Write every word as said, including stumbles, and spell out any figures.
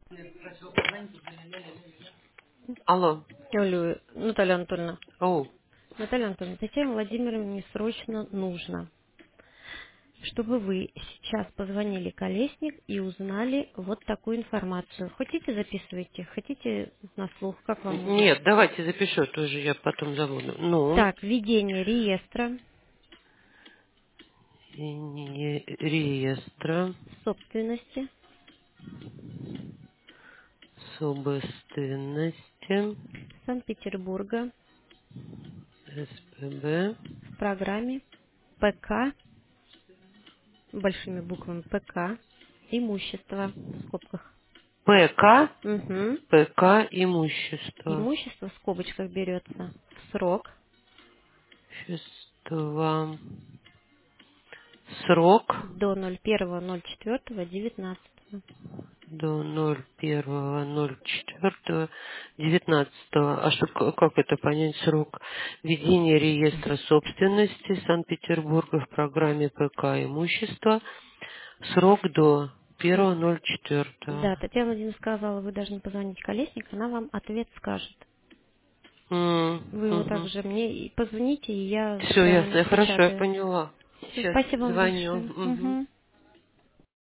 Алло. Алло, Наталья Анатольевна. Оу. Наталья Анатольевна, Татьяне Владимировне мне срочно нужно, чтобы вы сейчас позвонили Колесник и узнали вот такую информацию. Хотите, записывайте, хотите на слух, как вам удобно. Нет, давайте запишу, тоже я потом забуду. Ну, Так, введение реестра не- реестра собственности собственности Санкт-Петербурга СПБ в программе ПК, большими буквами ПК, имущество в скобках. ПК, Угу. ПК имущество. Имущество в скобочках берется в срок Имущество. Срок до ноль первого ноль четвёртого девятнадцатого. до ноль первого ноль четвёртого девятнадцатого. А что, к- как это понять срок? Введение реестра собственности Санкт-Петербурга в программе ПК имущество. Срок до первого ноль четвёртого. Да, Татьяна Владимировна сказала, вы должны позвонить Колесник, она вам ответ скажет. Вы его также мне и позвоните, и я Все прямо ясно, хорошо, я напечатаю. поняла. Всё, Сейчас спасибо вам звоню. большое. Мгм. Мгм.